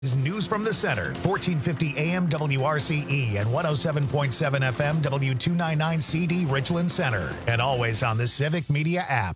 Is News from the Center, 1450 AM WRCE and 107.7 FM W299CD Richland Center. And always on the Civic Media app.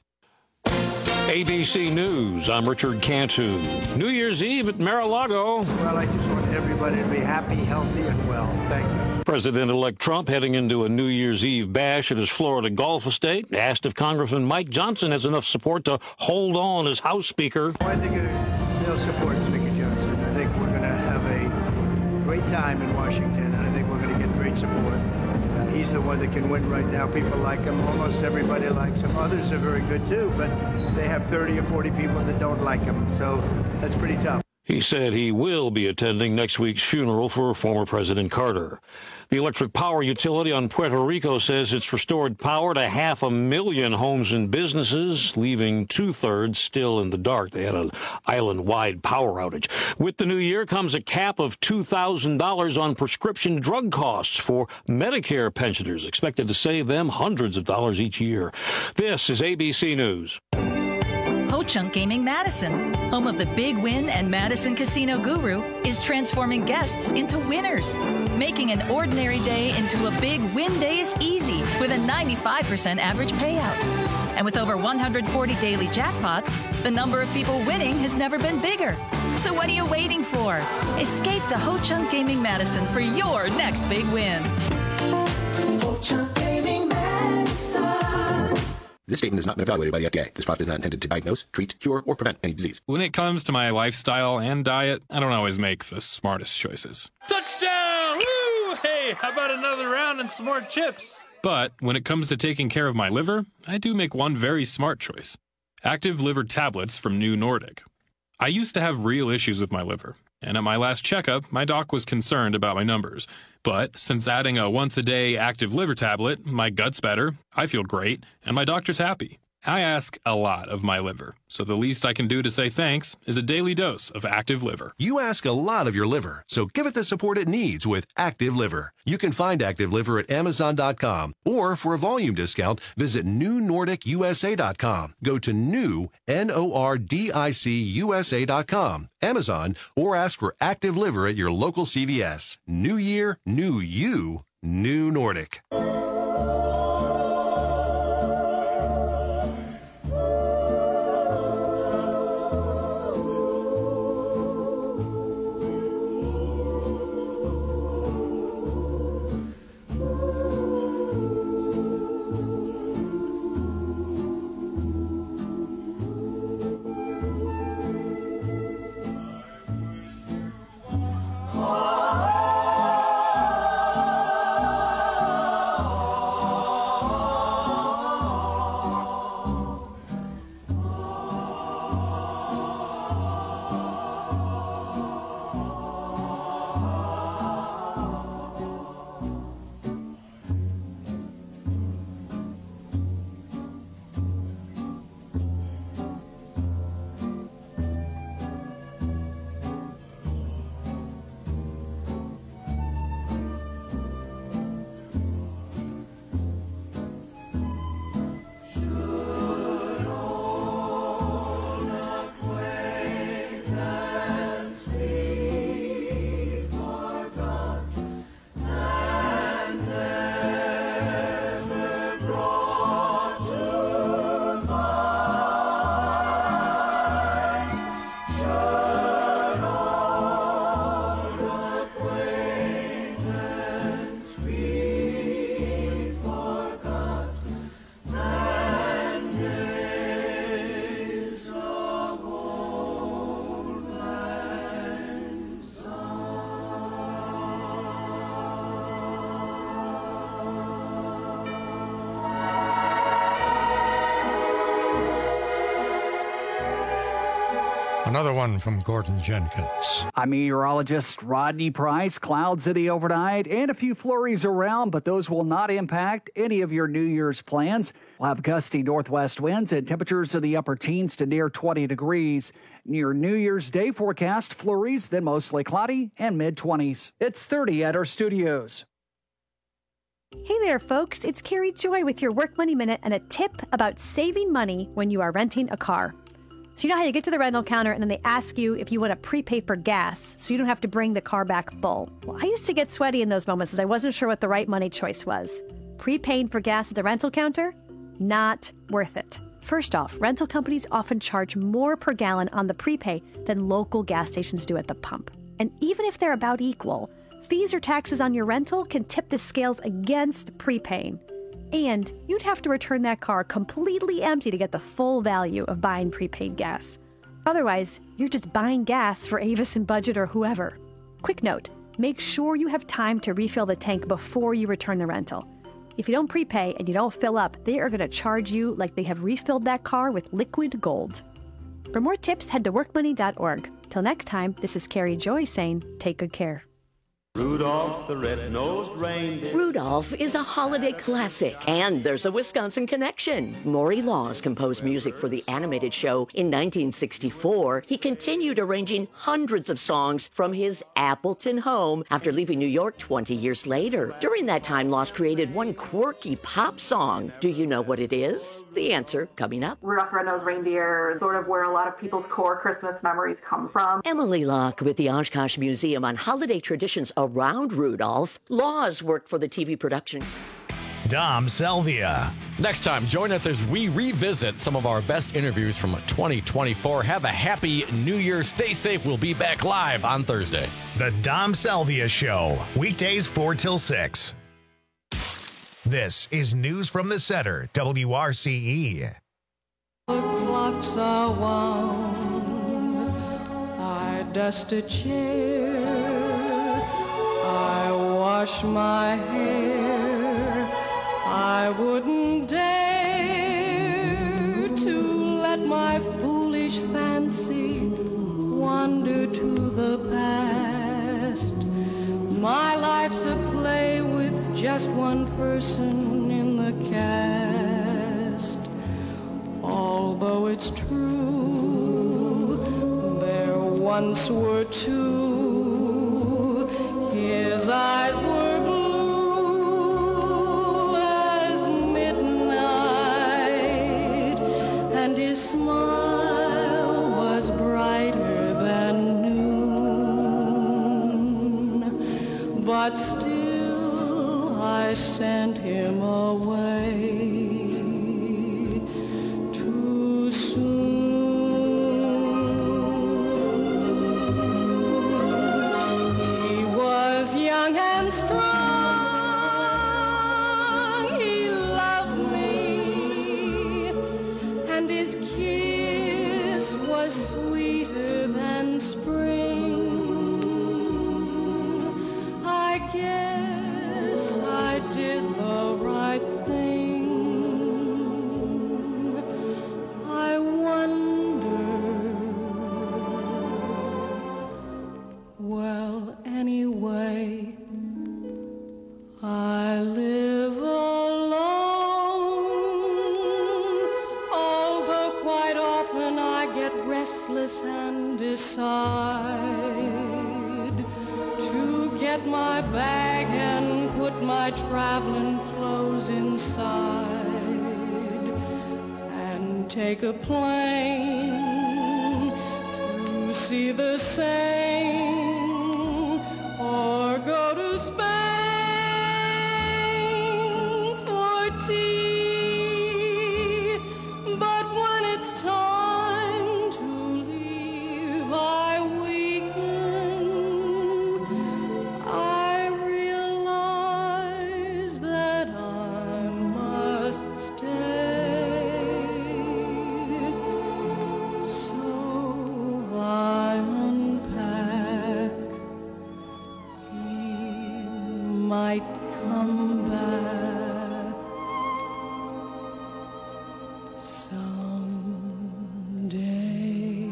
ABC News, I'm Richard Cantu. New Year's Eve at Mar-a-Lago. Well, I just want everybody to be happy, healthy, and well. Thank you. President-elect Trump heading into a New Year's Eve bash at his Florida Gulf estate, asked if Congressman Mike Johnson has enough support to hold on as House Speaker. I think they'll support Speaker Johnson. I think we're going to have a great time in Washington, and I think we're going to get great support. He's the one that can win right now. People like him. Almost everybody likes him. Others are very good, too, but they have 30 or 40 people that don't like him, so that's pretty tough. He said he will be attending next week's funeral for former President Carter. The electric power utility on Puerto Rico says it's restored power to 500,000 homes and businesses, leaving two-thirds still in the dark. They had an island-wide power outage. With the new year comes a cap of $2,000 on prescription drug costs for Medicare pensioners, expected to save them hundreds of dollars each year. This is ABC News. Ho-Chunk Gaming Madison, home of the Big Win and Madison Casino Guru, is transforming guests into winners. Making an ordinary day into a big win day is easy with a 95% average payout. And with over 140 daily jackpots, the number of people winning has never been bigger. So what are you waiting for? Escape to Ho-Chunk Gaming Madison for your next big win. Ho-Chunk Gaming Madison. This statement has not been evaluated by the FDA. This product is not intended to diagnose, treat, cure, or prevent any disease. When it comes to my lifestyle and diet, I don't always make the smartest choices. Touchdown! Woo! Hey, how about another round and some more chips? But when it comes to taking care of my liver, I do make one very smart choice. Active Liver tablets from New Nordic. I used to have real issues with my liver, and at my last checkup, my doc was concerned about my numbers. But since adding a once-a-day Active Liver tablet, my gut's better, I feel great, and my doctor's happy. I ask a lot of my liver, so the least I can do to say thanks is a daily dose of Active Liver. You ask a lot of your liver, so give it the support it needs with Active Liver. You can find Active Liver at Amazon.com, or for a volume discount, visit NewNordicUSA.com. Go to new, NORDICUSA.com, Amazon, or ask for Active Liver at your local CVS. New year, new you, New Nordic. Another one from Gordon Jenkins. I'm meteorologist Rodney Price. Clouds city overnight and a few flurries around, but those will not impact any of your New Year's plans. We'll have gusty northwest winds and temperatures in the upper teens to near 20 degrees. Near New Year's Day forecast, flurries, then mostly cloudy and mid-20s. It's 30 at our studios. Hey there, folks. It's Carrie Joy with your Work Money Minute and a tip about saving money when you are renting a car. So you know how you get to the rental counter and then they ask you if you want to prepay for gas so you don't have to bring the car back full. Well, I used to get sweaty in those moments as I wasn't sure what the right money choice was. Prepaying for gas at the rental counter? Not worth it. First off, rental companies often charge more per gallon on the prepay than local gas stations do at the pump. And even if they're about equal, fees or taxes on your rental can tip the scales against prepaying. And you'd have to return that car completely empty to get the full value of buying prepaid gas. Otherwise, you're just buying gas for Avis and Budget or whoever. Quick note, make sure you have time to refill the tank before you return the rental. If you don't prepay and you don't fill up, they are going to charge you like they have refilled that car with liquid gold. For more tips, head to workmoney.org. Till next time, this is Carrie Joy saying, take good care. Rudolph the red-nosed reindeer. Rudolph is a holiday classic, and there's a Wisconsin connection. Maury Laws composed music for the animated show in 1964. He continued arranging hundreds of songs from his Appleton home after leaving New York 20 years later. During that time, Laws created one quirky pop song. Do you know what it is? The answer coming up. Rudolph the Red-Nosed Reindeer is sort of where a lot of people's core Christmas memories come from. Emily Locke with the Oshkosh Museum on holiday traditions around Rudolph. Laws worked for the TV production. Dom Selvia. Next time, join us as we revisit some of our best interviews from 2024. Have a happy New Year. Stay safe. We'll be back live on Thursday. The Dom Selvia Show, weekdays 4 till 6. This is News from the Center, WRCE. The clocks are wound. I dust a chair. I wash my hair. I wouldn't dare to let my foolish fancy wander to the past. My life's a play with just one person in the cast. Although it's true, there once were two. His eyes were blue as midnight, and his smile was brighter than noon. But still I sent him away too soon. Young and strong, he loved me, and his kiss was sweeter than spring. I guess I did the right thing. I wonder, well, anyway, I live alone, although quite often I get restless and decide to get my bag and put my traveling clothes inside and take a plane to see the same. Or go to Spain for tea. But when it's time to leave, I weaken. I realize that I must stay. So I unpack. Might come back someday.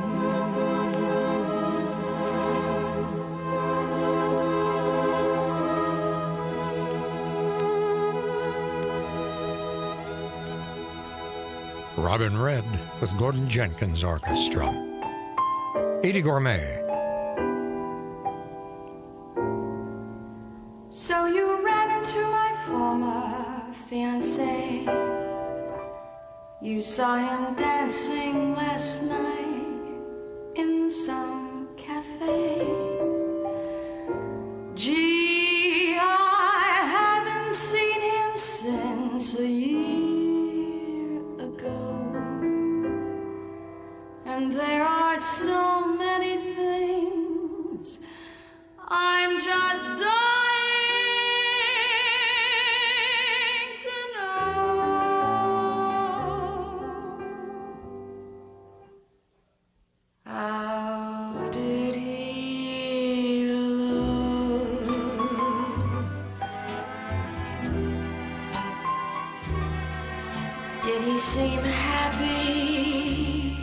Robin Redd with Gordon Jenkins Orchestra. Edie Gourmet. So you ran into my former fiancé. You saw him dancing last night in some cafe. Gee, I haven't seen him since a year ago. And there are so many things I'm just dying to know. How did he look? Did he seem happy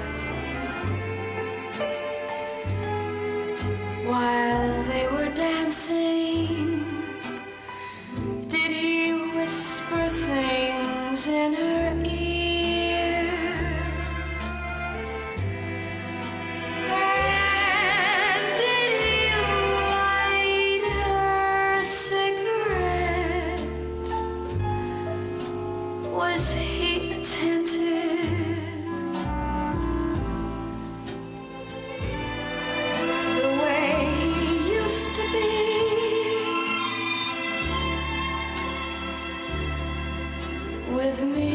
while they were dancing? Did he whisper things in her ear? And did he light her cigarette? Was he attentive the way he used to be? With me,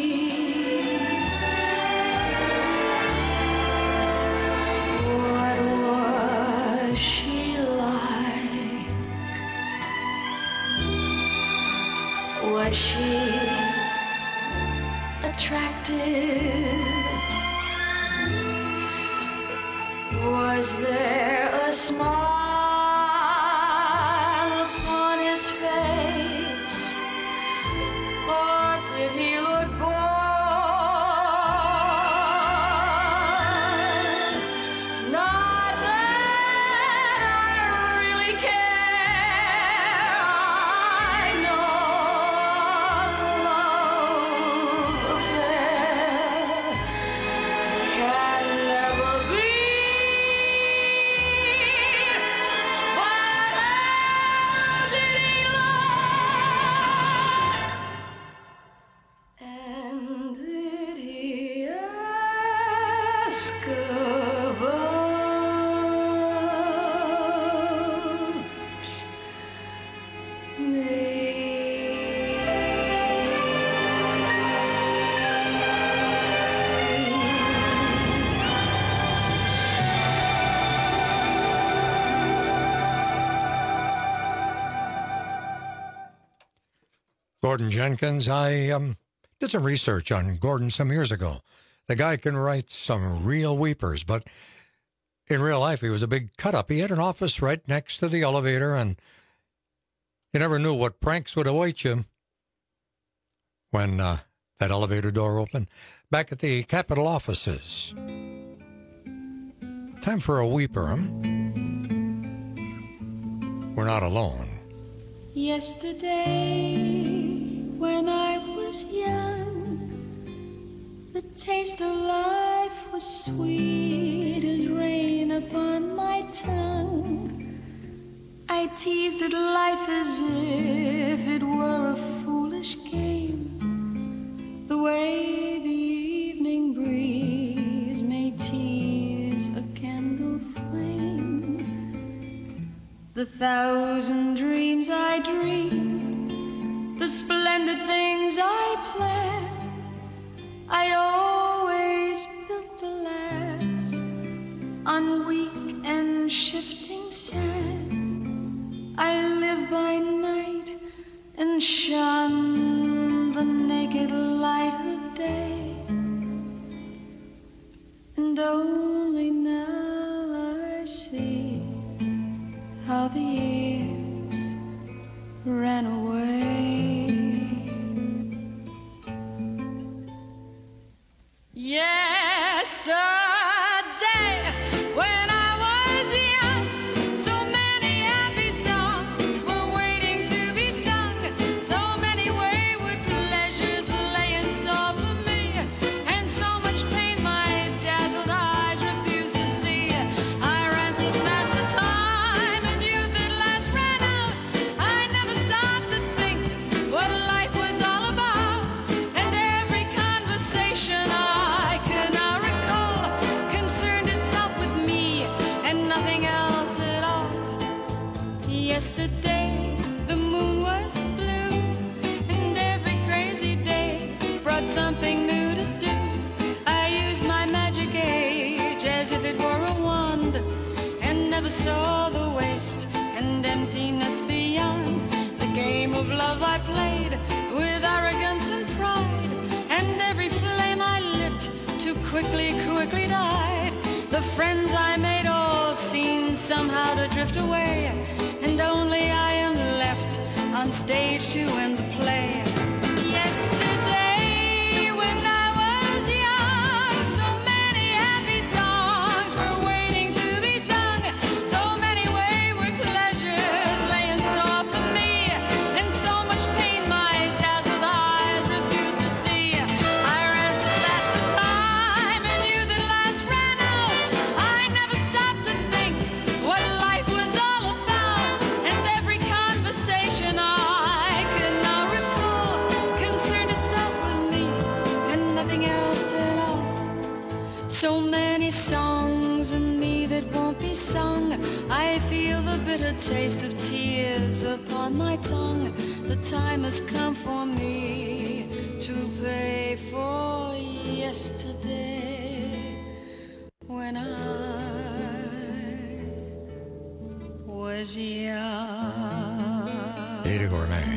what was she like? Was she attractive? Was there a smile upon his face? Or did he look bored? Not that I really care. I know love affair can never be. But how did he look? And did he ask about me? Gordon Jenkins. I did some research on Gordon some years ago. The guy can write some real weepers, but in real life, he was a big cut-up. He had an office right next to the elevator, and you never knew what pranks would await you when that elevator door opened. Back at the Capitol offices. Time for a weeper, huh? We're not alone. Yesterday, when I was young, the taste of life was sweet as rain upon my tongue. I teased at life as if it were a foolish game, the way the evening breeze may tease a candle flame. The thousand dreams I dreamed, the splendid things I planned, I always built to last on weak and shifting sand. I live by night and shun the naked light of day, and only now I see how the years ran away. Yesterday, when I was young, so many happy songs were waiting to be sung. So many wayward pleasures lay in store for me, and so much pain my dazzled eyes refused to see. I ran so fast the time and youth at last ran out. I never stopped to think Yesterday the moon was blue, and every crazy day brought something new to do. I used my magic age as if it were a wand, and never saw the waste and emptiness beyond. The game of love I played with arrogance and pride, and every flame I lit too quickly died. The friends I made all seemed somehow to drift away, and only I am left on stage to end the play. Yesterday when I was young, so many happy songs were waiting to be sung. So many wayward pleasures lay in store for me, and so much pain my dazzled eyes refused to see. I ran so fast the time and knew that last ran out. I never stopped to think what life was all about, and every conversation I could now recall concerned itself with me and nothing else at all. So many songs in me that won't be sung. I feel the bitter taste of tears upon my tongue. The time has come for me to pay for yesterday when I was young. Ada Gourmet.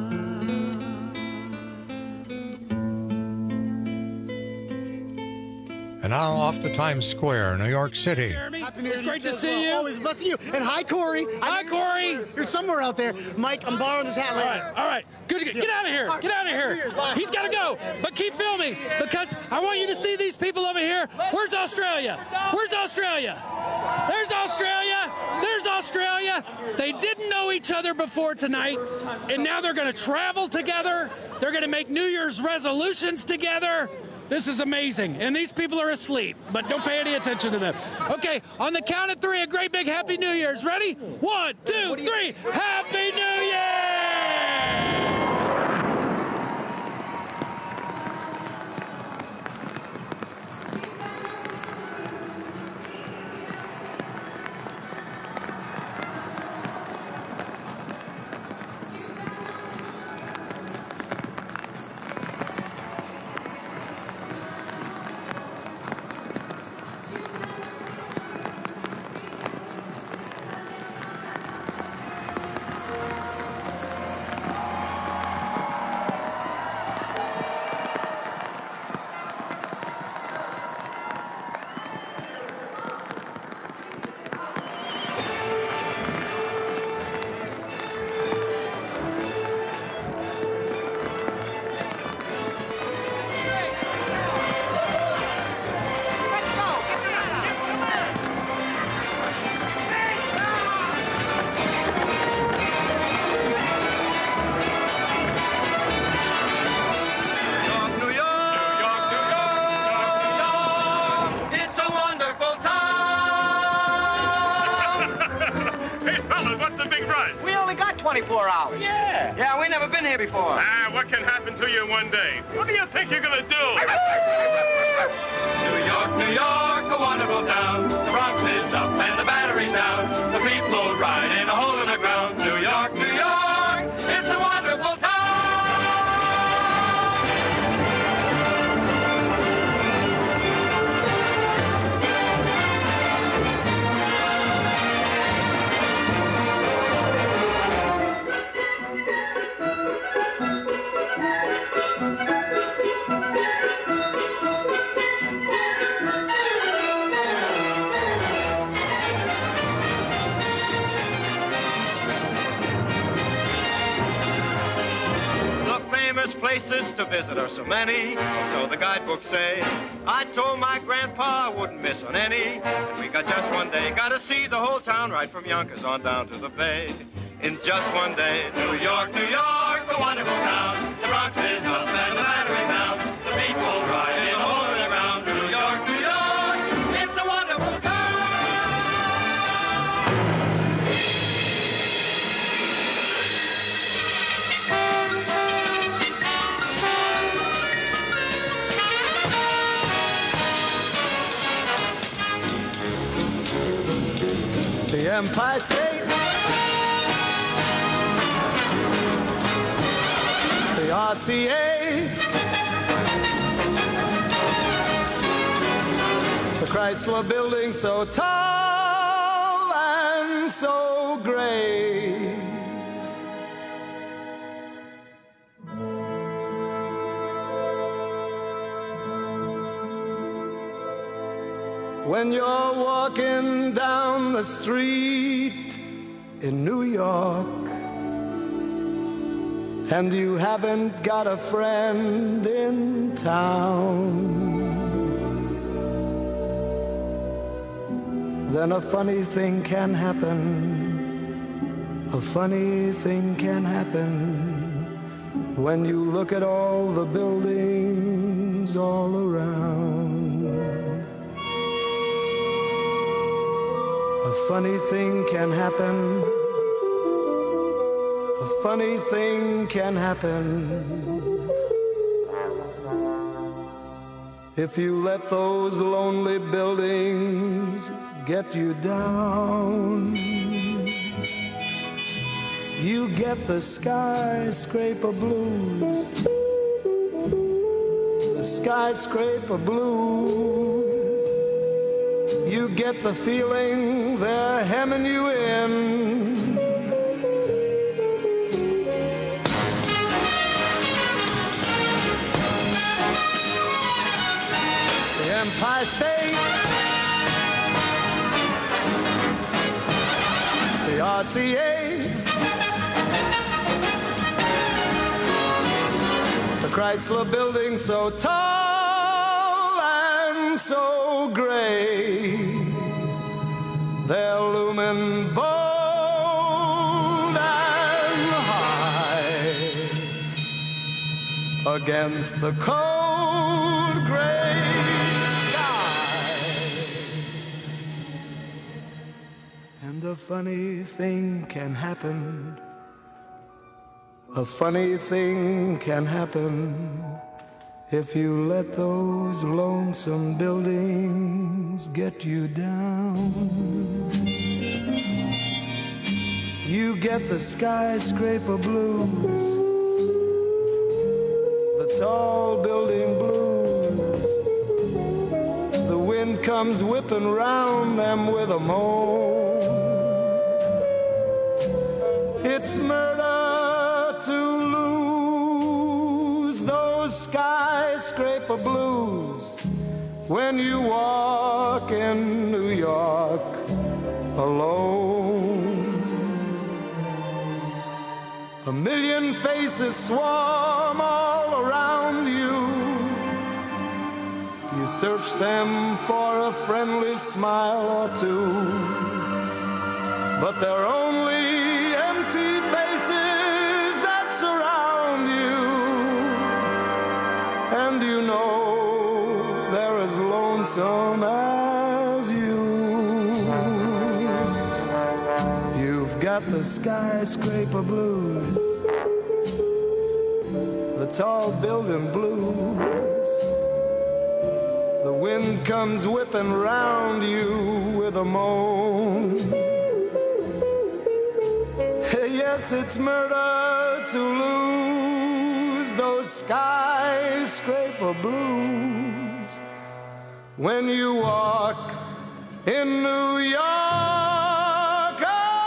And now off to Times Square, New York City. It's great to see you. Always blessing you. And hi, Corey. Hi, Corey. You're somewhere out there. Mike, I'm borrowing this hat later. All right. Good. Get out of here. Get out of here. He's got to go. But keep filming, because I want you to see these people over here. Where's Australia? Where's Australia? There's Australia. There's Australia. They didn't know each other before tonight, and now they're going to travel together. They're going to make New Year's resolutions together. This is amazing. And these people are asleep, but don't pay any attention to them. Okay, on the count of three, a great big Happy New Year's. Ready? 1, 2, 3. Happy New Year! We only got 24 hours. Yeah. Yeah, we never been here before. What can happen to you in one day? What do you think you're gonna do? New York, a wonderful town. The Bronx is up and the Battery's down. The people ride in a hole in the ground. New York, it's a wonderful town. Places to visit are so many, so the guidebooks say. I told my grandpa I wouldn't miss on any. And we got just one day, got to see the whole town right from Yonkers on down to the Bay. In just one day, New York, the wonderful town. The Bronx is up and the Battery's down. The people ride in a hole in the ground. New York, it's a wonderful town. The Empire State RCA, the Chrysler Building so tall and so gray. When you're walking down the street in New York and you haven't got a friend in town, then a funny thing can happen. A funny thing can happen when you look at all the buildings all around. A funny thing can happen. A funny thing can happen if you let those lonely buildings get you down. You get the skyscraper blues. The skyscraper blues. You get the feeling they're hemming you in. The Empire State, the RCA, the Chrysler Building so tall and so gray, they're looming bold and high against the cold gray sky. And a funny thing can happen. A funny thing can happen if you let those lonesome buildings get you down. You get the skyscraper blues, the tall building blues. The wind comes whipping round them with a moan. It's murder to lose those skyscraper blues when you walk in New York alone. A million faces swarm all around you. You search them for a friendly smile or two, but they're only empty faces that surround you. And you know they're as lonesome as you. You've got the skyscraper blues, the tall building blues. The wind comes whipping round you with a moan. Yes, it's murder to lose those skyscraper blues when you walk in New York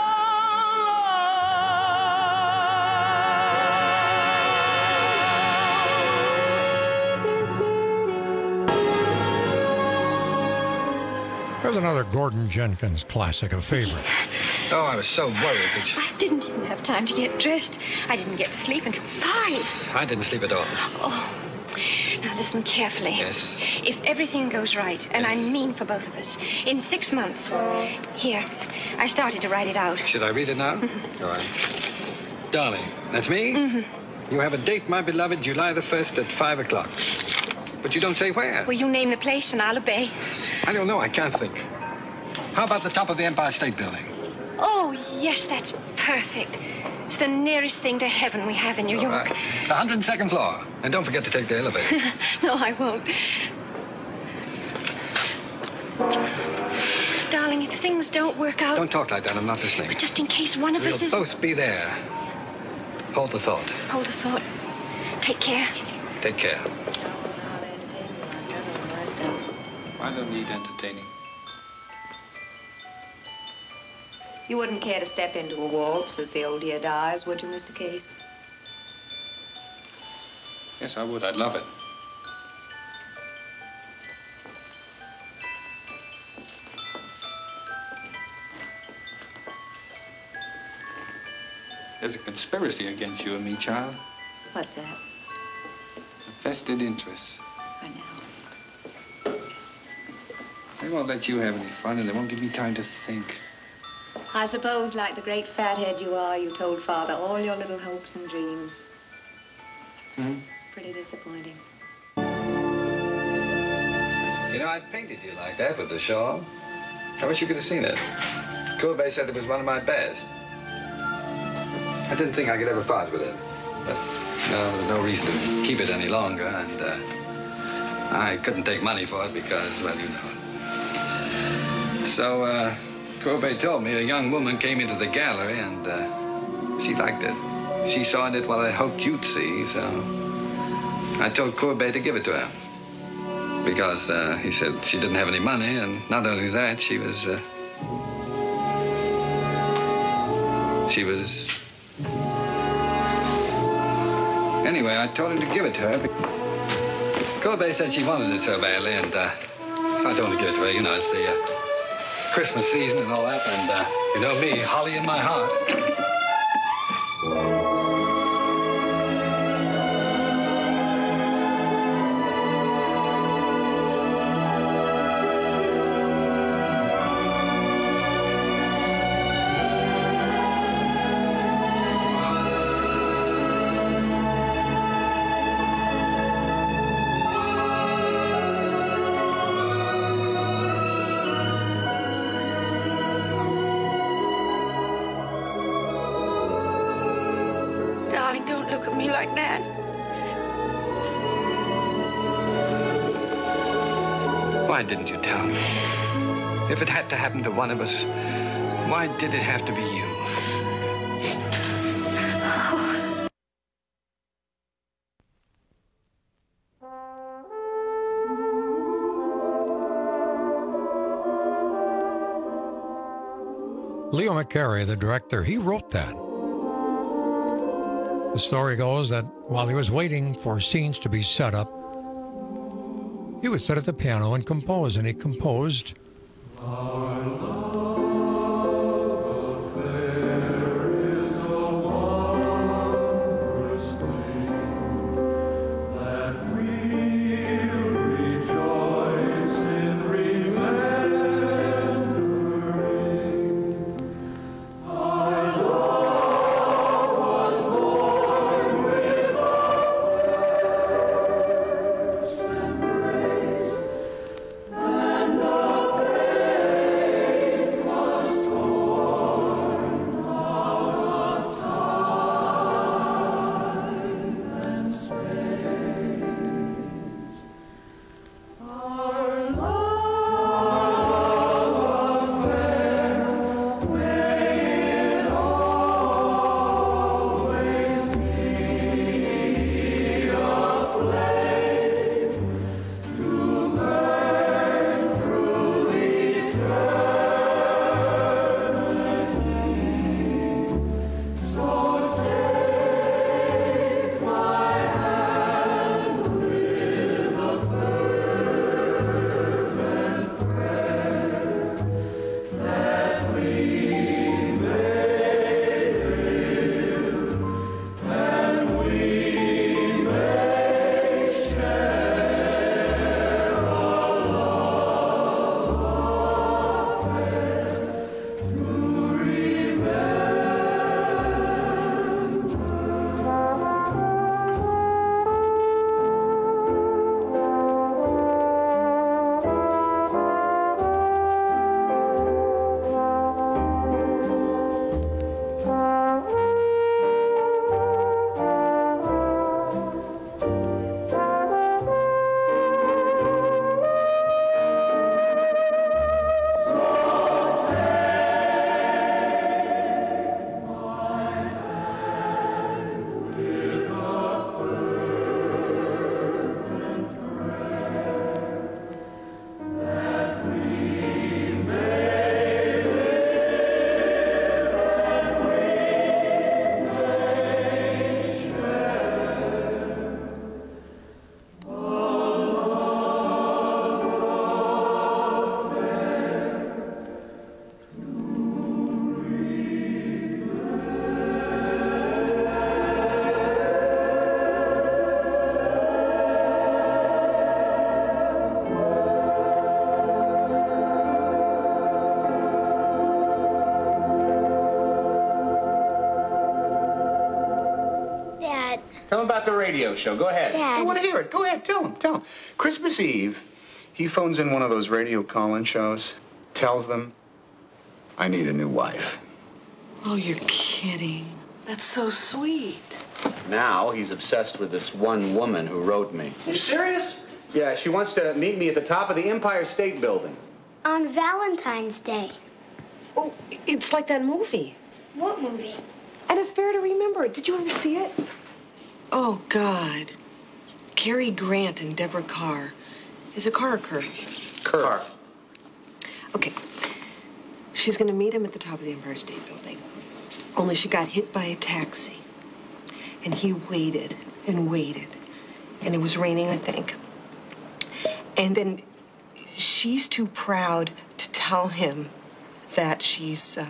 There's another Gordon Jenkins classic, a favorite. Oh, I was so worried that I didn't even have time to get dressed. I didn't get to sleep until 5. I didn't sleep at all. Oh, now listen carefully. Yes? If everything goes right, and I mean for both of us, in 6 months, here, I started to write it out. Should I read it now? Mm-hmm. All right. Darling, that's me? Mm-hmm. You have a date, my beloved, July the 1st at 5 o'clock. But you don't say where. Well, you name the place and I'll obey. I don't know. I can't think. How about the top of the Empire State Building? Oh, yes, that's perfect. It's the nearest thing to heaven we have in New York. All right. The 102nd floor. And don't forget to take the elevator. No, I won't. Darling, if things don't work out... Don't talk like that. I'm not listening. But just in case one of us We'll is... both be there. Hold the thought. Hold the thought. Take care. Take care. I don't need entertaining. You wouldn't care to step into a waltz as the old year dies, would you, Mr. Case? Yes, I would. I'd love it. There's a conspiracy against you and me, child. What's that? A vested interest. I know. They won't let you have any fun, and they won't give me time to think. I suppose, like the great fathead you are, you told Father all your little hopes and dreams. Hmm? Pretty disappointing. You know, I painted you like that with the shawl. I wish you could have seen it. Courbet said it was one of my best. I didn't think I could ever part with it. But, no, there was no reason to keep it any longer, and I couldn't take money for it because, well, you know. So, Courbet told me a young woman came into the gallery, and she liked it. She saw in it what I hoped you'd see, so I told Courbet to give it to her. Because he said she didn't have any money, and not only that, she was... Anyway, I told him to give it to her. Courbet said she wanted it so badly, and so I told him to give it to her. You know, it's the Christmas season and all that, and you know me, holly in my heart. Darling, don't look at me like that. Why didn't you tell me? If it had to happen to one of us, why did it have to be you? Leo McCarey, the director, he wrote that. The story goes that while he was waiting for scenes to be set up, he would sit at the piano and compose, and he composed radio show. Go ahead. I want to hear it. Go ahead. Tell him. Christmas Eve, he phones in one of those radio call-in shows, tells them, I need a new wife. Oh, you're kidding. That's so sweet. Now he's obsessed with this one woman who wrote me. You serious? Yeah, she wants to meet me at the top of the Empire State Building. On Valentine's Day. Oh, it's like that movie. What movie? An Affair to Remember. Did you ever see it? Oh, God. Cary Grant and Deborah Carr. Is it Carr or Kerr? Carr. Okay. She's going to meet him at the top of the Empire State Building. Only she got hit by a taxi. And he waited and waited. And it was raining, I think. And then she's too proud to tell him that she's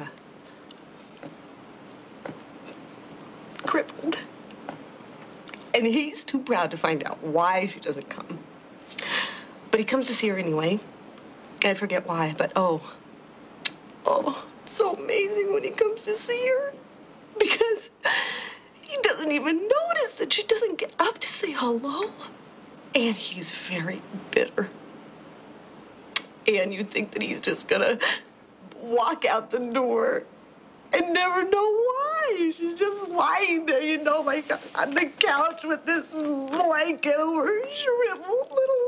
crippled. And he's too proud to find out why she doesn't come. But he comes to see her anyway. I forget why, but oh, it's so amazing when he comes to see her. Because he doesn't even notice that she doesn't get up to say hello. And he's very bitter. And you think that he's just gonna walk out the door and never know why. She's just lying there, like on the couch with this blanket over her shriveled little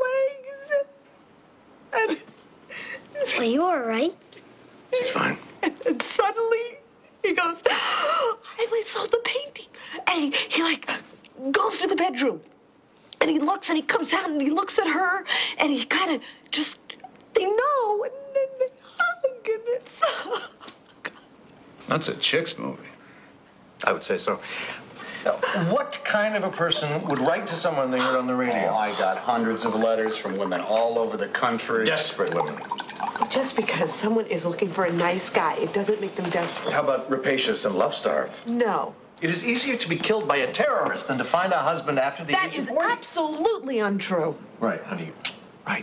legs. And Are you all right? She's fine. And suddenly he goes, I saw the painting. And he goes to the bedroom. And he looks and he comes out and he looks at her and he kind of just, they know, and then they hug and it's... That's a chick's movie. I would say so. Now, what kind of a person would write to someone they heard on the radio? Oh, I got hundreds of letters from women all over the country. Desperate women. Just because someone is looking for a nice guy, it doesn't make them desperate. How about rapacious and love-starved? No. It is easier to be killed by a terrorist than to find a husband after the That age is of 40. absolutely untrue. Right, honey. Right.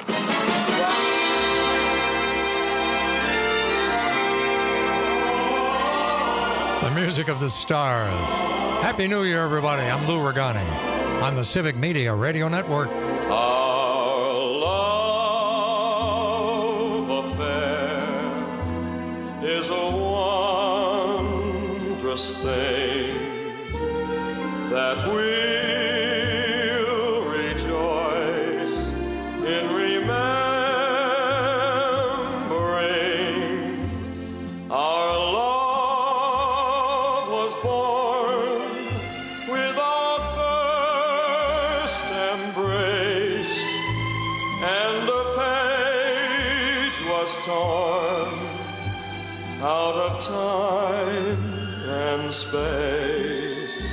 The music of the stars. Happy New Year, everybody. I'm Lou Regani on the Civic Media Radio Network. Our love affair is a wondrous thing that we'll rejoice in remembering. Our love was born with our first embrace, and a page was torn out of time and space.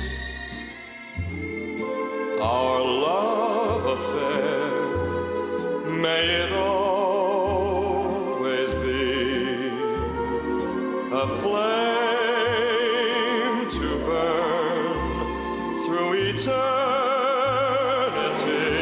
Our love affair, may it always be a flame to burn through eternity.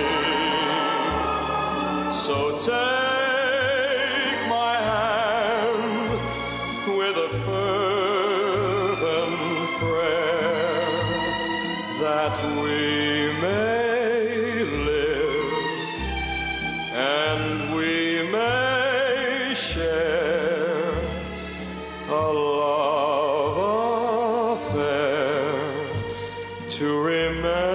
So take my hand with a fervent prayer that we may live and we may share a love affair to remember.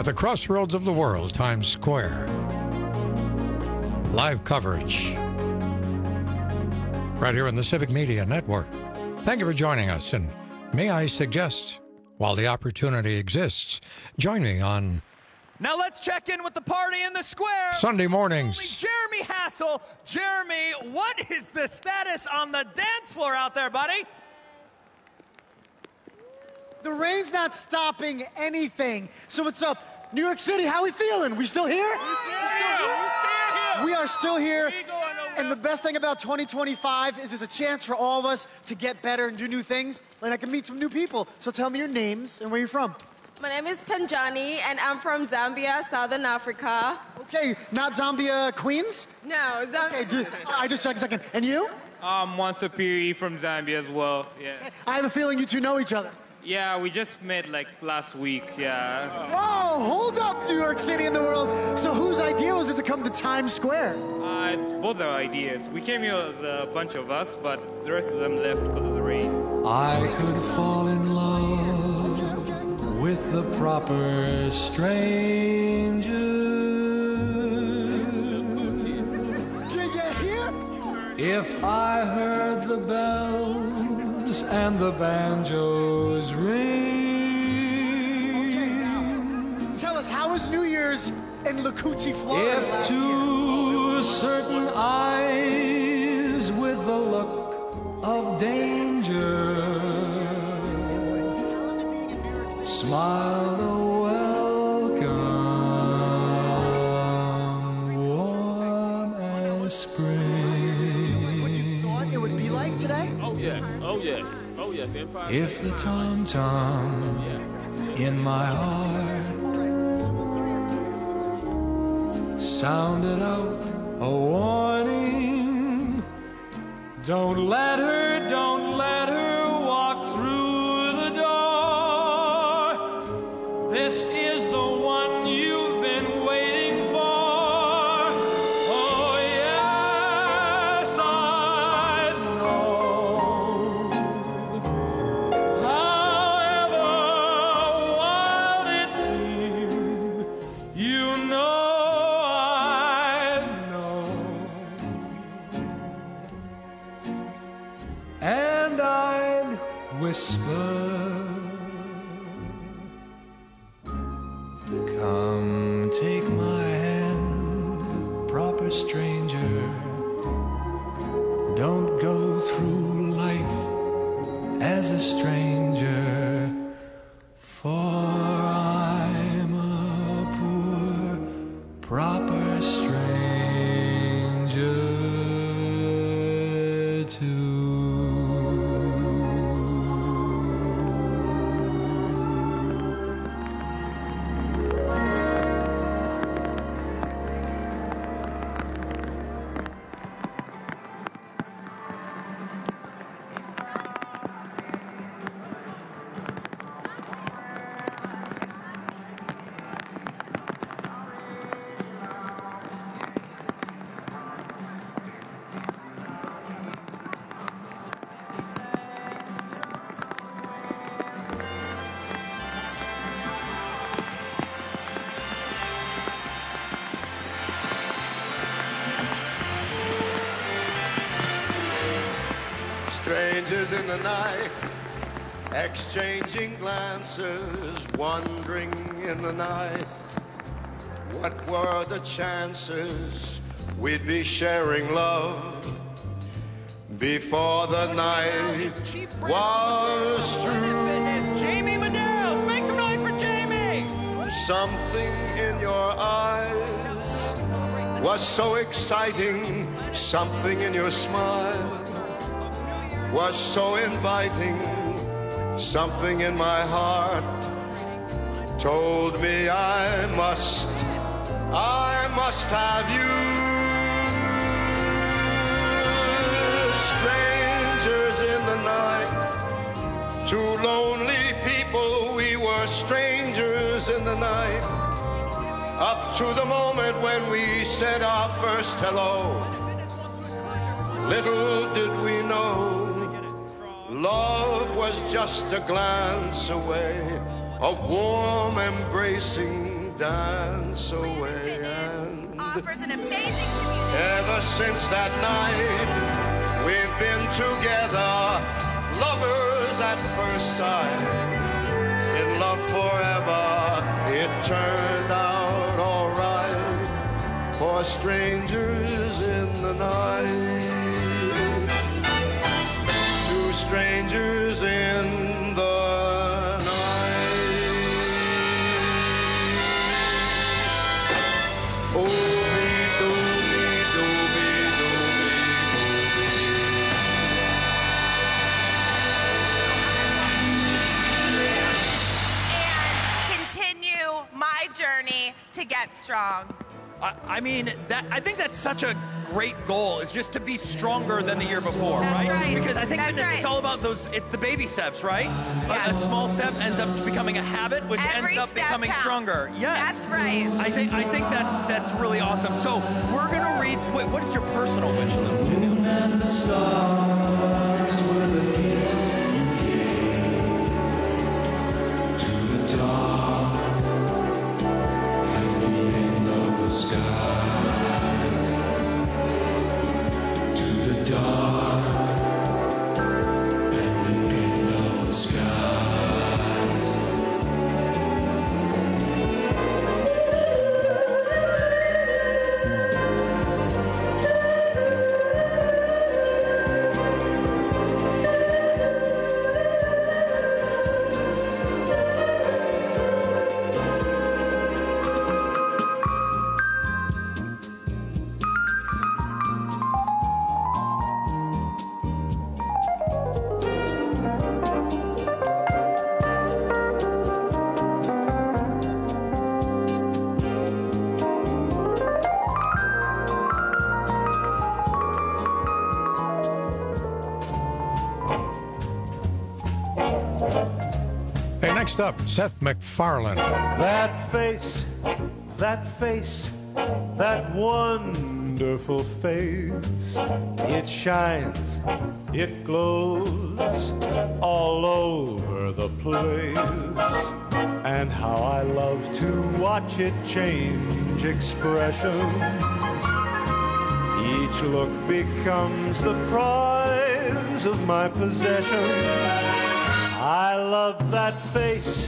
at the crossroads of the world, Times Square. Live coverage right here on the Civic Media Network. Thank you for joining us, and may I suggest, while the opportunity exists, join me on Now let's check in with the party in the square. Sunday mornings. Jeremy Hassel. Jeremy, what is the status on the dance floor out there, buddy? The rain's not stopping anything. So what's up? New York City, how we feeling? We still here? We are still here. And the best thing about 2025 is there's a chance for all of us to get better and do new things. And I can meet some new people. So tell me your names and where you're from. My name is Panjani, and I'm from Zambia, Southern Africa. Okay, not Zambia, Queens? No, Zambia. Okay, I just checked a second. And you? Wansapiri from Zambia as well, yeah. I have a feeling you two know each other. Yeah, we just met like last week, yeah. Oh, hold up, New York City and the world. So whose idea was it to come to Times Square? It's both our ideas. We came here as a bunch of us, but the rest of them left because of the rain. I could fall in love with the proper stranger. Did you hear? If I heard the bells and the banjos ring. Okay, now, tell us, how was New Year's in Lakuchi, Florida? If to certain eyes with the look of danger smiled a welcome, warm as spring. Thought it would be like today? Oh yes, oh yes, oh yes. Empire If the tom-tom in my heart sounded out a warning, don't let her walk through the door. This is the one you've been waiting for. Oh yes, I know. However wild it seems, you know I know. And I'd whisper, come take my hand, proper stranger. Don't go through life as a stranger, for I'm a poor, proper stranger too. Strangers in the night, exchanging glances, wandering in the night. What were the chances we'd be sharing love before the night was through? Jamie Medeiros, make some noise for Jamie! Something in your eyes was so exciting, something in your smile was so inviting, something in my heart told me I must have you. Strangers in the night, two lonely people, we were strangers in the night, up to the moment when we said our first hello. Little did we know, love was just a glance away, a warm embracing dance away. And offers an amazing community. Ever since that night, we've been together, lovers at first sight. In love forever, it turned out all right for strangers in the night. Two strangers in the night. Oh, me, do me, do me, do And continue my journey to get strong. I mean, I think that's such a great goal, is just to be stronger than the year before, right? Because I think it's all about it's the baby steps, right? Yeah. A small step ends up becoming a habit, which ends up becoming stronger. Yes. That's right. I think that's really awesome. So we're gonna read. What is your personal wish, though? Moon and the stars were the gifts you gave to the dark and the end of the skies, to the dark and the end of the skies. Next up, Seth MacFarlane. That face, that wonderful face. It shines, it glows all over the place. And how I love to watch it change expressions. Each look becomes the prize of my possessions. I love that face,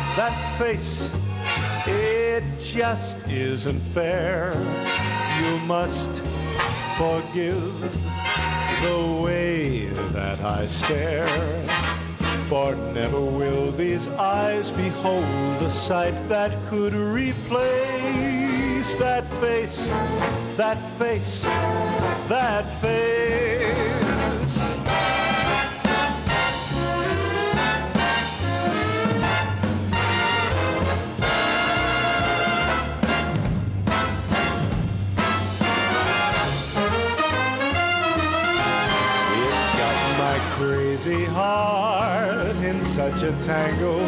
it just isn't fair. You must forgive the way that I stare, for never will these eyes behold a sight that could replace that face, that face, that face. Crazy heart in such a tangle.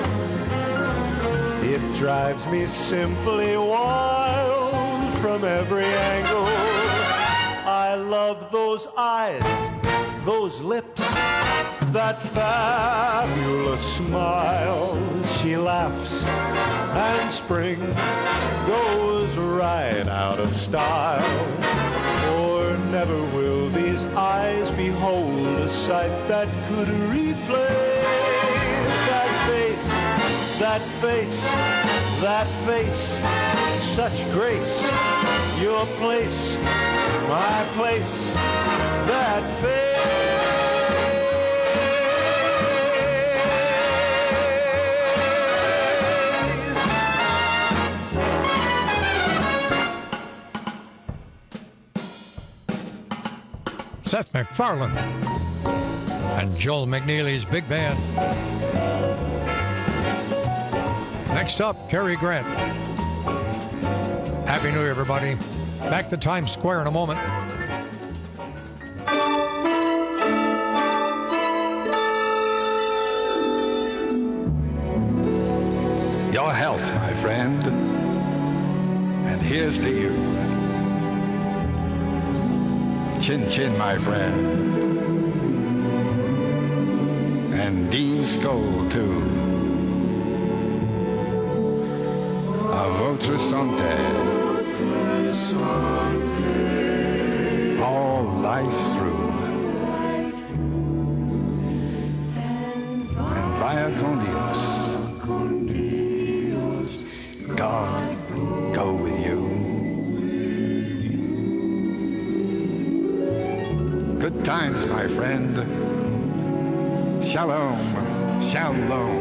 It drives me simply wild from every angle. I love those eyes, those lips, that fabulous smile. She laughs and spring goes right out of style. For never will these eyes behold a sight that could replace that face, that face, that face. Such grace, your place, my place, that face. Seth MacFarlane and Joel McNeely's big band. Next up, Cary Grant. Happy New Year, everybody. Back to Times Square in a moment. Your health, my friend. And here's to you. Chin Chin, my friend. And Dean Skoll, too. à votre santé. All life through. And via con Dios. God go with you. Good times, my friend. Shalom, shalom.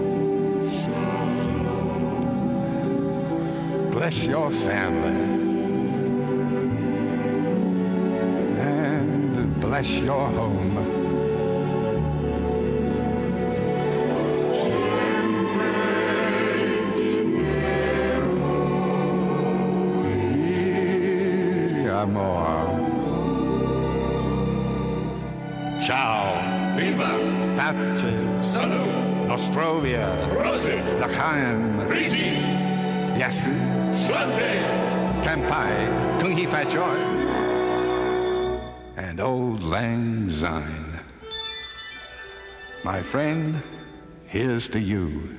Bless your family. And bless your home. Amor. Ciao. Viva. Pace. Salut. Nostrovia. Rose. L'Chaim. Risi. Yasu. Schlante. Kampai. Kung Hi Fat Joy. And Old Lang Syne. My friend, here's to you.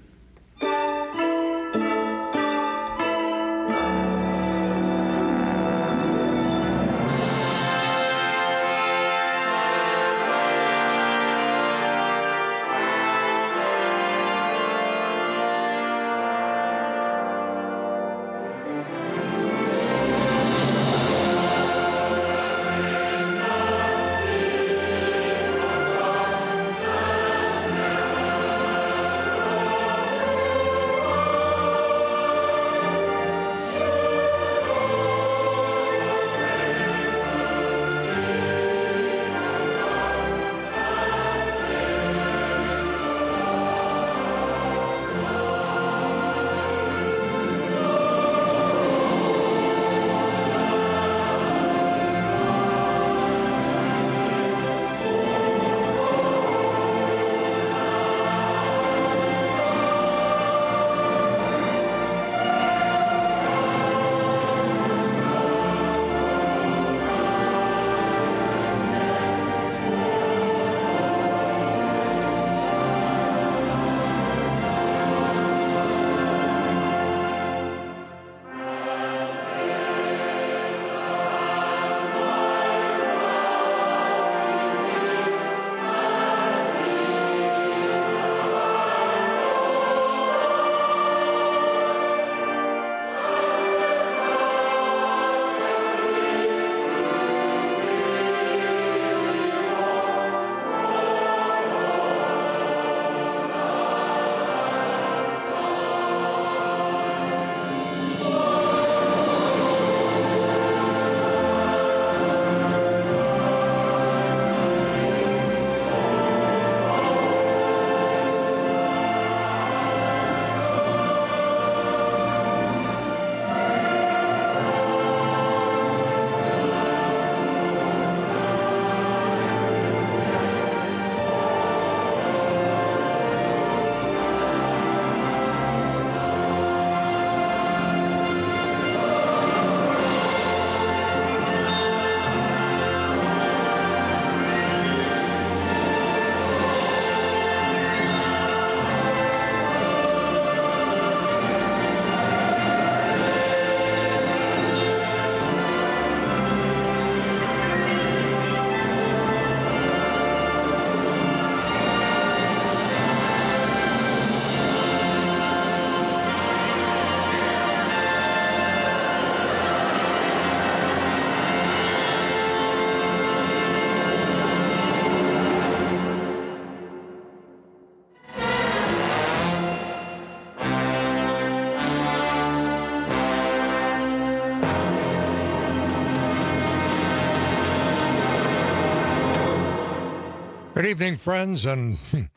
Good evening, friends, and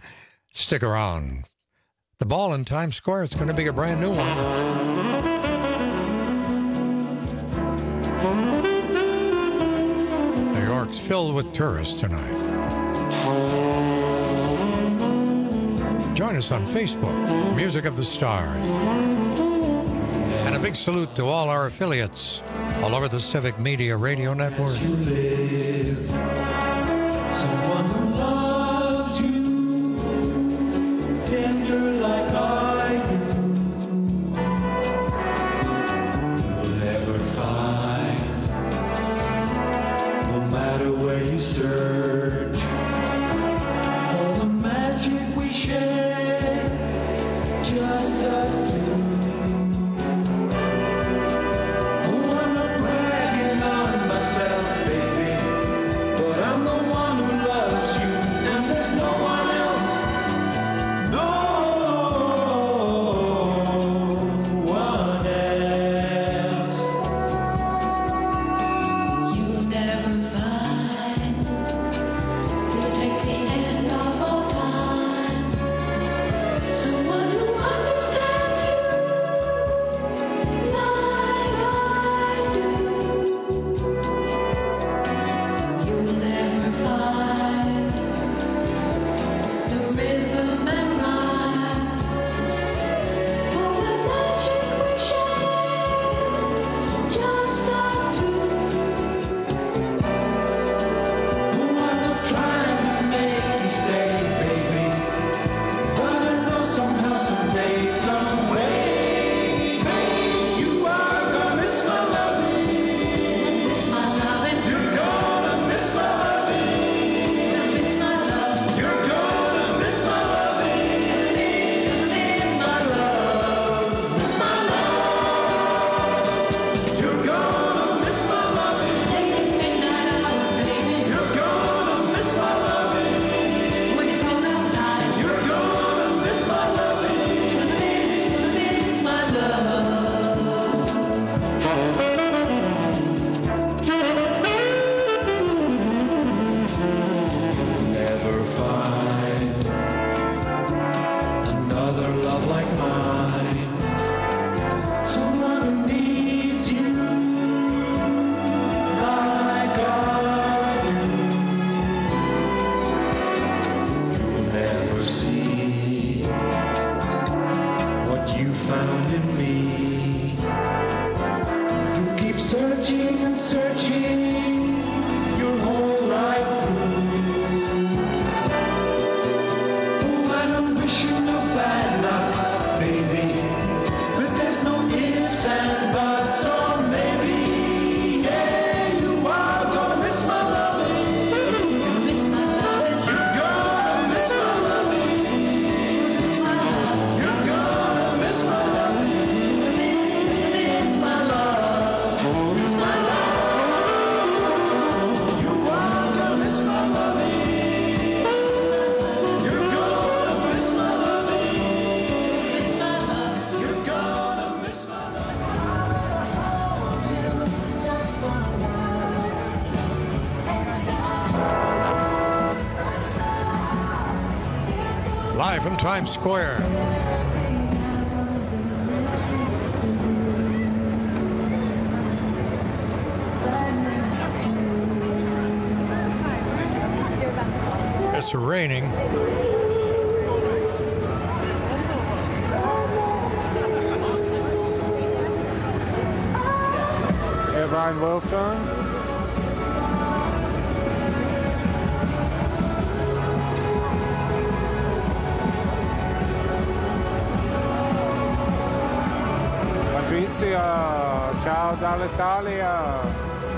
stick around. The ball in Times Square, it's going to be a brand new one. New York's filled with tourists tonight. Join us on Facebook, Music of the Stars. And a big salute to all our affiliates all over the Civic Media Radio Network. Someone who loves you, tender like I do. searching your whole life through. Oh, I don't wish you no bad luck, baby, but there's no ifs and buts or maybe. Yeah, you are gonna miss my loving. You're gonna miss my loving. You're gonna miss my loving. You're gonna miss my loving. Miss my love. Miss my love. You are gonna miss my loving. You're gonna miss my loving. Miss my love. You're gonna miss my Live from Times Square. It's raining. Evan Wilson. Patrizia, ciao dall'Italia.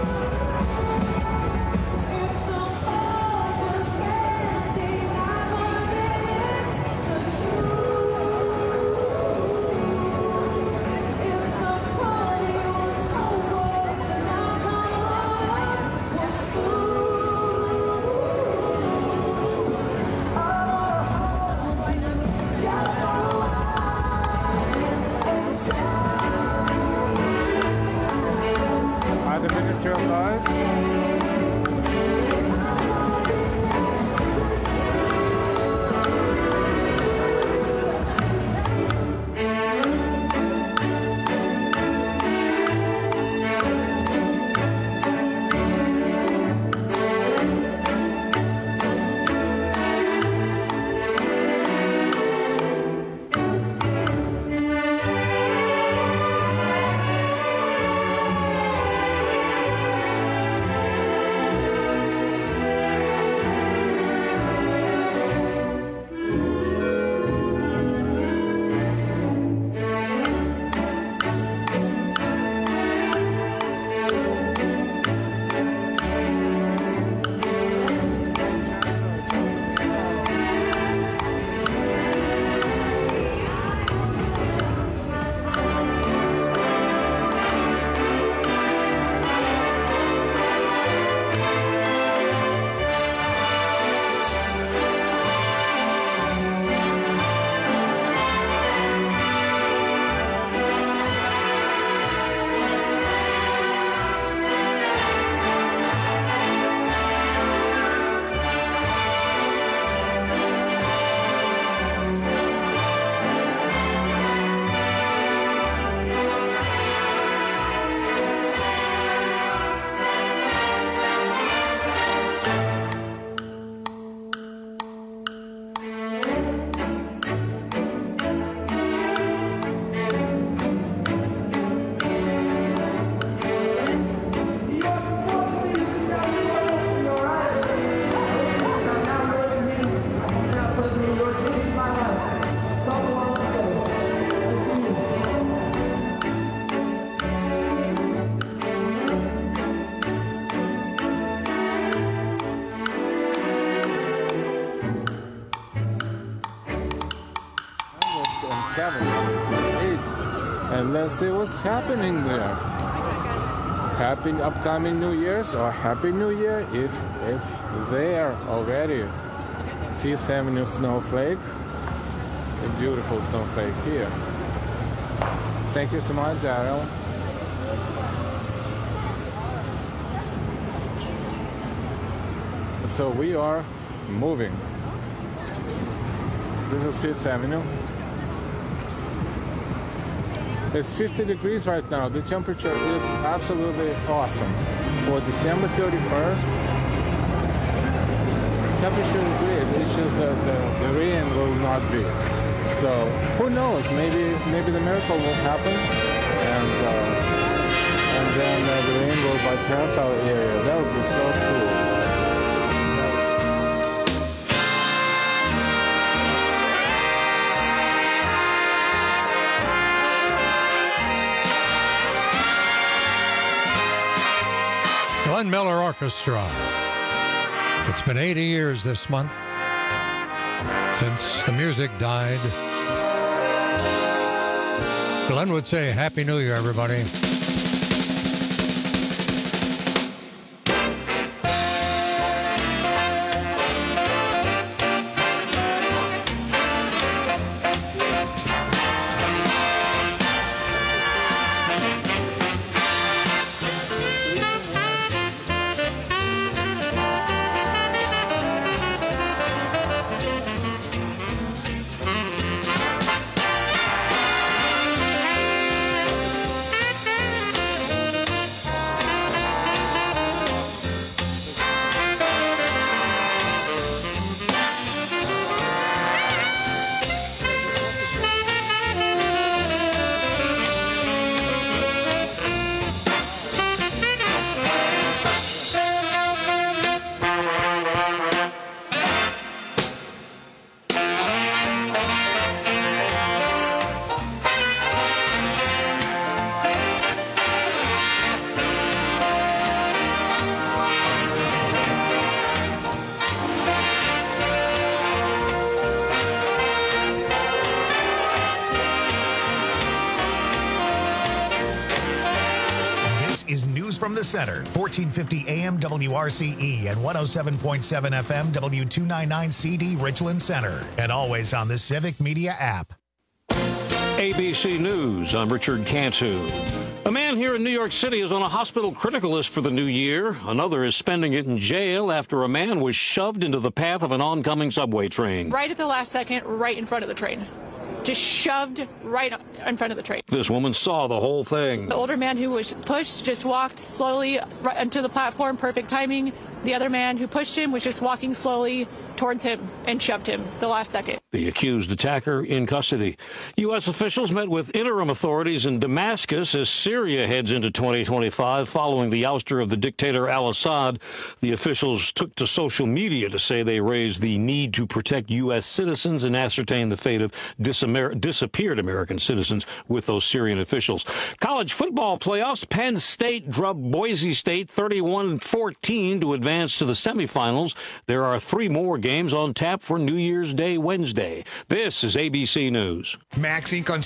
At the Ministry of Life. And 7, 8, and let's see what's happening there. Happy upcoming New Year's or Happy New Year if it's there already. Fifth Avenue snowflake, a beautiful snowflake here. Thank you so much, Daryl. So we are moving. This is Fifth Avenue. It's 50 degrees right now. The temperature is absolutely awesome. For December 31st, temperature is great. It's just that the rain will not be. So who knows? Maybe the miracle will happen, and then the rain will pass out area. That would be so cool. Glenn Miller Orchestra. It's been 80 years this month since the music died. Glenn would say, Happy New Year, everybody. From the center, 1450 AM WRCE and 107.7 FM W299 CD Richland Center, and always on the Civic Media app. ABC News, I'm Richard Cantu. A man here in New York City is on a hospital critical list for the new year. Another is spending it in jail after a man was shoved into the path of an oncoming subway train. Right at the last second, right in front of the train. Just shoved right in front of the train. This woman saw the whole thing. The older man who was pushed just walked slowly right onto the platform, perfect timing. The other man who pushed him was just walking slowly towards him and shoved him the last second. The accused attacker in custody. U.S. officials met with interim authorities in Damascus as Syria heads into 2025 following the ouster of the dictator al-Assad. The officials took to social media to say they raised the need to protect U.S. citizens and ascertain the fate of disappeared American citizens with those Syrian officials. College football playoffs. Penn State drubbed Boise State 31-14 to advance to the semifinals. There are 3 more games on tap for New Year's Day Wednesday. This is ABC News. Max Inc. on